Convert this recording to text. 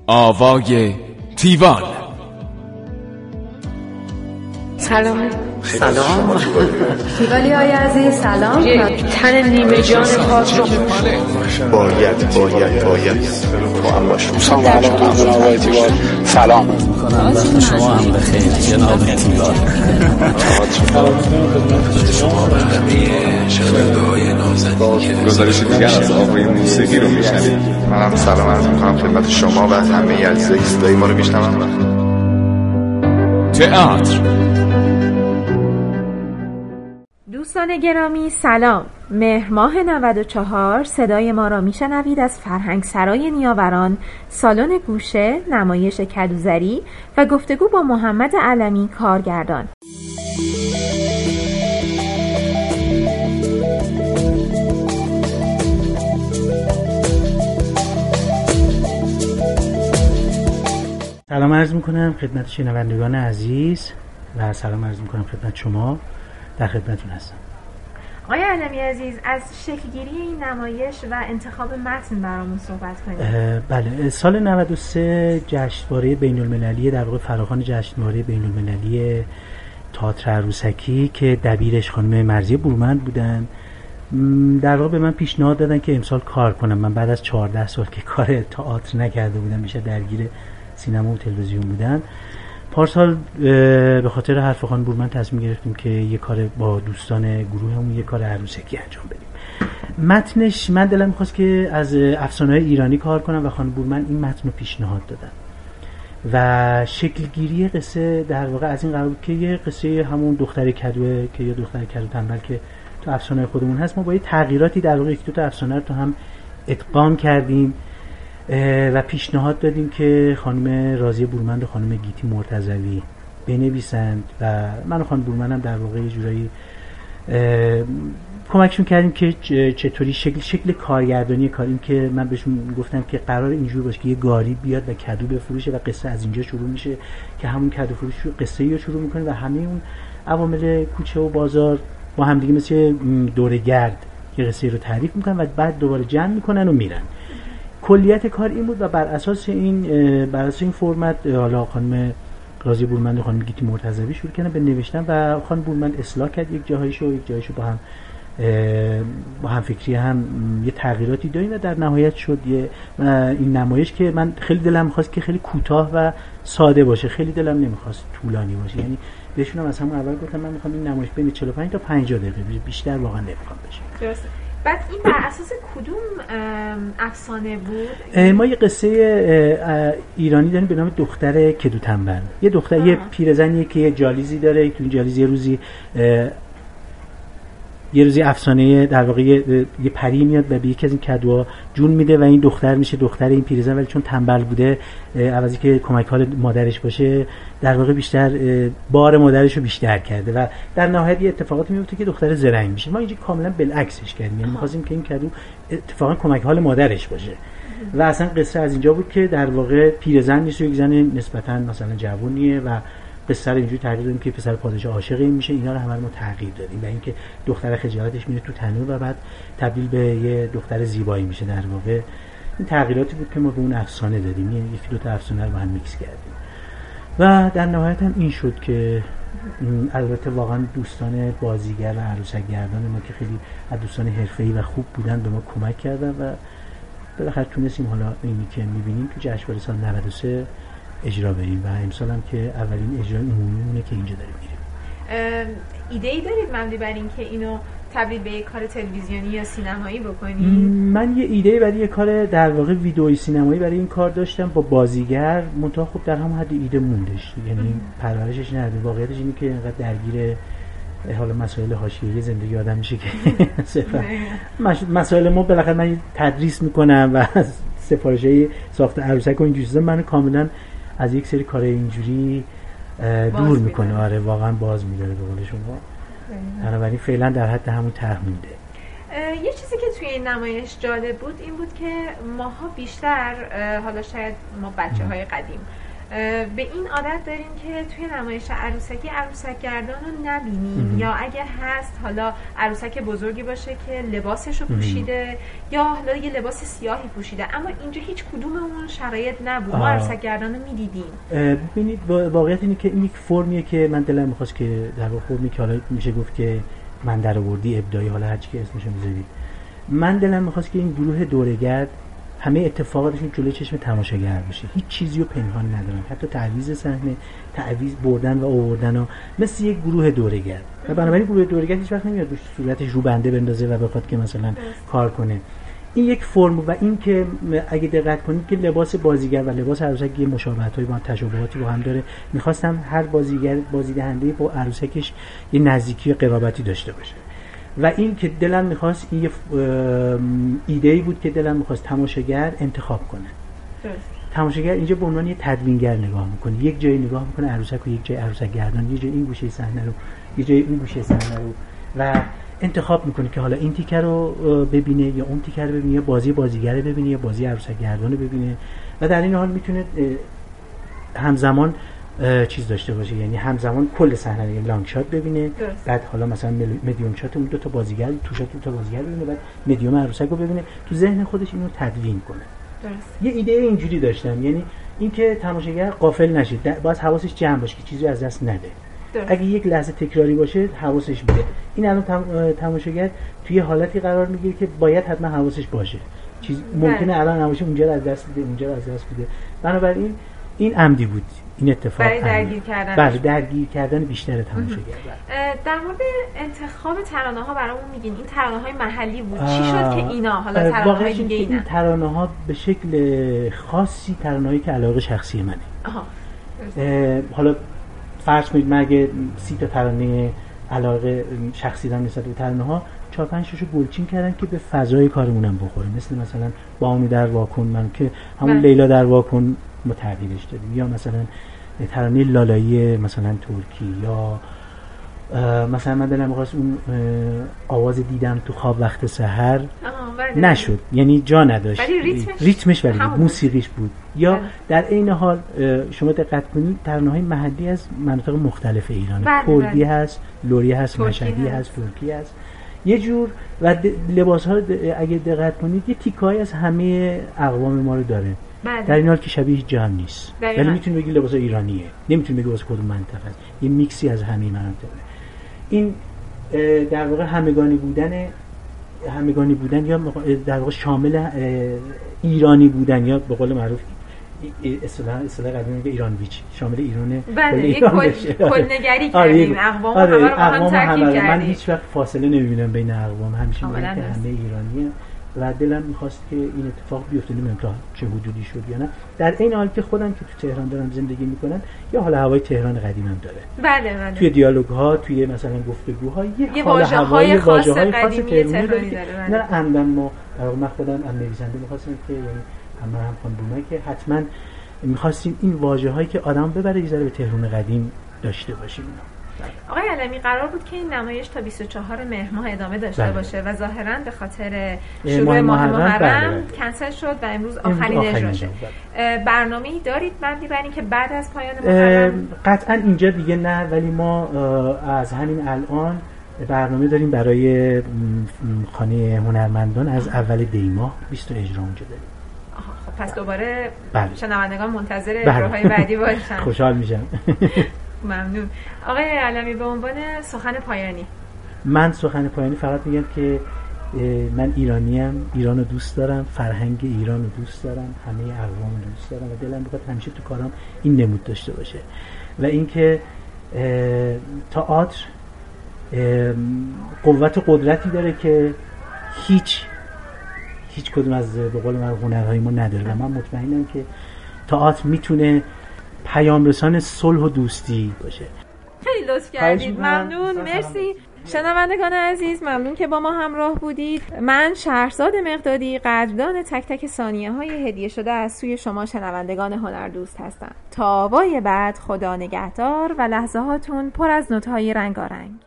آوای تیوان. سلام. سلام تیوالی های عزیز سلام. یک تن نیمه جان پاک رو باید تو هم باشم. سلام میکنم وقت شما هم بخیر جناب تیوان. شما و همه شنونده‌های نازنین گزارش دیگر از آوای موسیقی رو میشنوید. منم سلام عرض میکنم خدمت شما و همه عزیزای صدای ما رو میشنون. تئاتر. دوستان گرامی سلام. مهر ماه 94 صدای ما را میشنوید از فرهنگ سرای نیاوران، سالن گوشه، نمایش کدوزری و گفتگو با محمد علمی کارگردان. سلام عرض میکنم خدمت شنوندگان عزیز و سلام عرض میکنم خدمت شما. در خدمتتون هستم. آقای علمی عزیز، از شکلگیری این نمایش و انتخاب متن برامون صحبت کنید. بله، سال 93 جشنواره بین‌المللی، در واقع فراخوان جشنواره بین‌المللی تئاتر عروسکی که دبیرش خانم مرضیه برومند بودن، در واقع به من پیشنهاد دادن که امسال کار کنم. من بعد از 14 سال که کار تئاتر نکرده بودم، بیشتر درگیر سینما و تلویزیون بودم، پارسال به خاطر حرف خانم بورمن تصمیم گرفتیم که یه کار با دوستان گروهمون یه کار عروسکی انجام بدیم. متنش من دلم می‌خواست که از افسانه‌های ایرانی کار کنم و خانم بورمن این متن رو پیشنهاد دادن و شکلگیری قصه در واقع از این قرار بود که یه قصه همون دختر کدوه که یه دختر کدو تنبل که تو افسانه‌های خودمون هست، ما با یه تغییراتی در واقع یک دو تا افسانه رو تو هم ادغام کردیم و پیشنهاد دادیم که خانم راضیه بورمند و خانم گیتی مرتضوی بنویسند و من و خانم بورمند هم در واقع یه جورایی کمکشون کردیم که چطوری شکل کارگردانی کار، این که من بهشون گفتم که قرار اینجوری باشه که یه گاری بیاد و کدو بفروشه و قصه از اینجا شروع میشه که همون کدو فروش رو قصه رو شروع میکنه و همه اون عوامل کوچه و بازار با هم دیگه مثل دوره‌گرد یه قصه رو تعریف میکنن و بعد دوباره جمع میکنن و میرن. کلیت کار این بود و بر اساس این فرمت حالا خانم راضیه بورمند و خانم گیتی مرتضوی شروع کردن به نوشتن و خانم بورمند اصلاح کرد یک جاهایشو با هم فکری هم یه تغییراتی دادیم و در نهایت شد این نمایش که من خیلی دلم می‌خواست که خیلی کوتاه و ساده باشه، خیلی دلم نمی‌خواست طولانی باشه. یعنی بهشون از همون اول گفتم من می‌خوام این نمایش بین 45 تا 50 دقیقه بشه، بیشتر واقعا نمی‌خوام بشه. درسته. بعد این بر اساس کدوم افسانه بود؟ ما یه قصه ایرانی داریم به نام دختر کدو تنبل. یه دختر یه پیرزنیه که یه جالیزی داره، تو این جالیز یه روزی افسانه در واقع یه پری میاد و به یکی از این کدوها جون میده و این دختر میشه دختر این پیرزن، ولی چون تنبل بوده عوضی که کمک حال مادرش باشه در واقع بیشتر بار مادرش رو بیشتر کرده و در نهایت یه اتفاقاتی میفته که دختر زرنگ میشه. ما اینجا کاملا بالعکسش کردیم، یعنی می‌خواستیم که این کدو اتفاقا کمک حال مادرش باشه و اصلا قصه از اینجا بود که در واقع پیرزن نیست، یک زن نسبتاً مثلا جوونیه و پسر اینجوری تغییر دادیم که پسر پادشاه عاشق این میشه. اینا رو همه ما تغییر دادیم و اینکه دختر خجالتش میره تو تنور و بعد تبدیل به یه دختر زیبایی میشه. در واقع این تغییراتی بود که ما به اون افسانه دادیم، یعنی یکی دو تا افسانه رو با هم میکس کردیم و در نهایت هم این شد که البته واقعا دوستان بازیگر و عروسک گردان ما که خیلی از دوستان حرفه‌ای و خوب بودن به ما کمک کردن و بالاخره تونستیم حالا اینی که میبینیم تو جشنواره سال 93 اجرا بریم و امسال هم که اولین اجرای عمومیمونه که اینجا داریم میریم. ایده‌ای دارید مبنی بر این که اینو تبدیل به یک کار تلویزیونی یا سینمایی بکنید؟ من یه ایده برای یه کار در واقع ویدئویی سینمایی برای این کار داشتم با بازیگر، منتها خب در همون حد ایده موندش، یعنی پرورشش نرده. واقعیتش اینه که اینقدر درگیر حالا مسائل حاشیه‌ای زندگی آدم میشه که مسائل ما بالاخره من تدریس میکنم و سفارش‌های ساخت عروسک و اینجوری چیزا منو کاملا از یک سری کار اینجوری دور میکنه. آره واقعا باز میداره به قول شما. بنابراین فعلا در حد همون طرح مونده. یه چیزی که توی این نمایش جالب بود این بود که ماها بیشتر، حالا شاید ما بچه‌های قدیم به این عادت داریم که توی نمایش عروسکی عروسک گردان رو نبینیم یا اگر هست حالا عروسک بزرگی باشه که لباسش رو پوشیده یا حالا یه لباس سیاهی پوشیده، اما اینجا هیچ کدوم اون شرایط نبود. ما عروسک گردان رو میدیدیم. ببینید واقعیت اینه که این یک فرمیه که من دلم میخواست که در واقع فرمی که حالا میشه گفت که من در آوردی ابداعی، حالا هر چی که اسمشو میذارید، من دلم میخواست که این گروه دوره‌گرد همه اتفاقاتشون جلوی چشم تماشاگر باشه، هیچ چیزی رو پنهان ندارن، حتی تعویض صحنه، تعویض بردن و آوردن ها مثل یک گروه دوره‌گرد. و بنابراین گروه دوره‌گرد هیچ وقت نمیاد صورتش رو بنده بندازه و بخواد که مثلا کار کنه. این یک فرم و این که اگه دقت کنید که لباس بازیگر و لباس عروسک یه مشابهتایی با تشابهاتی با هم داره. می‌خواستم هر بازیدهنده با عروسکش یه نزدیکی قرابتی داشته باشه. و این که دلم می‌خواست این یه ایده‌ای بود که دلم می‌خواست تماشاگر انتخاب کنه. تماشاگر اینجا به عنوان یه تدوینگر نگاه می‌کنه، یک جایی نگاه می‌کنه عروسک و یک جای عروسک گردان، یه جای این گوشه صحنه رو، یه جای اون گوشه صحنه رو و انتخاب میکنه که حالا این تیکه رو ببینه یا اون تیکه رو ببینه، یا بازی بازیگر رو ببینه یا بازی عروسک گردان رو ببینه و در این حال میتونه همزمان چیز داشته باشه، یعنی همزمان کل صحنه رو لانگ شات ببینه، بعد حالا مثلا مدیوم شات اون دو تا بازیگر تو شات دو تا بازیگر ببینه، بعد مدیوم عروسک رو ببینه، تو ذهن خودش اینو تدوین کنه. درست. یه ایده اینجوری داشتم، یعنی اینکه تماشاگر غافل نشه، باید حواسش جمع باشه که چیزی از دست نده. اگه یک لحظه تکراری باشه حواسش بده. این الان تماشاگر توی حالتی قرار میگیره که باید حتما حواسش باشه. چیز ممکنه الان نباشه، اونجا رو از دست بده، اونجا رو از دست بده. بنابراین این عمدی بود، این اتفاق برای درگیر کردن. بله، درگیر کردن بیشتر تماشاگر. در مورد انتخاب ترانه‌ها برامون میگین، این ترانه‌های محلی بود. چی شد که اینا حالا ترانه‌های دیگه اینا؟ این ترانه‌ها به شکل خاصی ترانه‌هایی که علاقه شخصی منه. حالا فرض کنید من اگه 30 تا ترانه علاقه شخصی دارم نسبت به ترانه‌ها، 4-5 تاشو گلچین کردن که به فضای کارمونم بخوره، مثلا بانو در واکن من که همون لیلا در واکن ما تغییرش دادیم، یا مثلا ترانه لالایی مثلا ترکی، یا مثلا من دلم می‌خواست اون آواز دیدم تو خواب وقت سحر نشد، یعنی جا نداشت، ریتمش ولی موسیقیش بود. یا در عین حال شما دقت کنید ترانه‌های محلی از مناطق مختلف ایران، کردی هست، لری هست، مشهدی هست، ترکی هست، یه جور و لباس‌ها اگه دقت کنید یه تیکایی از همه اقوام ما رو داره. در این حال که شبیه جهان نیست، ولی میتونی بگی لباس ایرانیه، نمیتونی بگی لباس کدوم منطقه است، یه میکسی از همه مناطق. این در واقع همگانی بودن یا در واقع شامل ایرانی بودن، یا به قول معروف اصطلاح قدیمی میگه ایران ویچ، شامل ایرانه. بله، یک کلنگری کردیم، اقوام همه رو با هم ترکیب کردیم. من هیچ وقت فاصله نمیبینم بین اقوام، همیشه میگم که همه ایرانیه و دلم میخواست که این اتفاق بیفته. نمیدونم تا چه حدودی شد یا نه، در این حال که خودم که تو تهران دارم زندگی میکنم یا حالا هوای تهران قدیمم داره. بله. توی دیالوگ ها، توی مثلا گفتگوها یه واژه‌های خاص قدیمی تهرانی داره. نه عمدن ما من خودم هم نویسنده میخواستم که یعنی هم خانم که حتما میخواستیم این واژه‌هایی که آدم ببره یه ذره به تهران قدیم داشته باشیم. آقای علمی قرار بود که این نمایش تا 24 مهر ماه ادامه داشته باشه و ظاهراً به خاطر شروع ماه محرم کنسل شد و امروز آخرین اجراشه. برنامه‌ای دارید بندی برای اینکه بعد از پایان محرم؟ قطعاً اینجا دیگه نه، ولی ما از همین الان برنامه داریم برای خانه هنرمندان از اول دی ماه 20 اجرا اونجا داریم. خب پس دوباره شنوندگان منتظر اجراهای بعدی باشن. خوشحال میشم. ممنون. آقای علمی به عنوان سخن پایانی. من سخن پایانی فقط میگم که من ایرانیم، ایران رو دوست دارم، فرهنگ ایران رو دوست دارم، همه اقوام رو دوست دارم و دلم بخواد همیشه تو کارام این نمود داشته باشه و اینکه تئاتر قوت و قدرتی داره که هیچ کدوم از به قول من هنرهای ما نداره و من مطمئنم که تئاتر میتونه پیام رسان صلح و دوستی باشه. خیلی لطف کردید، ممنون، مرسی. شنوندگان عزیز ممنون که با ما همراه بودید. من شهرزاد مقدادی قدردان تک تک ثانیه‌های هدیه شده از سوی شما شنوندگان هنردوست هستم. تا آوای بعد خدا نگهدار و لحظه‌هاتون پر از نوت‌های رنگارنگ.